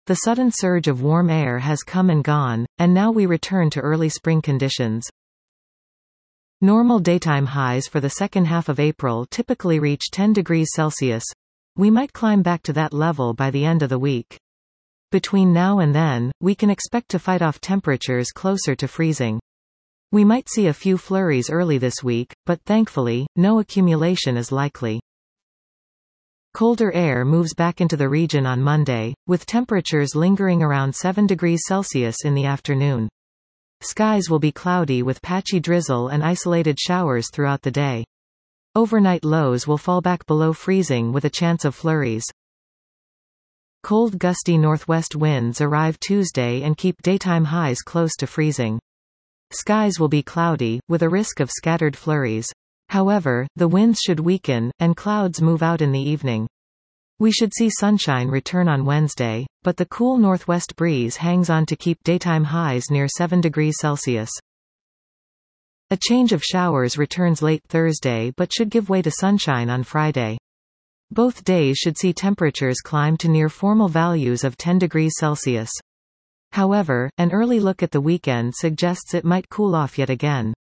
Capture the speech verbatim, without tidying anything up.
The sudden surge of warm air has come and gone, and now we return to early spring conditions. Normal daytime highs for the second half of April typically reach ten degrees Celsius. We might climb back to that level by the end of the week. Between now and then, we can expect to fight off temperatures closer to freezing. We might see a few flurries early this week, but thankfully, no accumulation is likely. Colder air moves back into the region on Monday, with temperatures lingering around seven degrees Celsius in the afternoon. Skies will be cloudy with patchy drizzle and isolated showers throughout the day. Overnight lows will fall back below freezing with a chance of flurries. Cold gusty northwest winds arrive Tuesday and keep daytime highs close to freezing. Skies will be cloudy, with a risk of scattered flurries. However, the winds should weaken, and clouds move out in the evening. We should see sunshine return on Wednesday, but the cool northwest breeze hangs on to keep daytime highs near seven degrees Celsius. A change of showers returns late Thursday but should give way to sunshine on Friday. Both days should see temperatures climb to near formal values of ten degrees Celsius. However, an early look at the weekend suggests it might cool off yet again.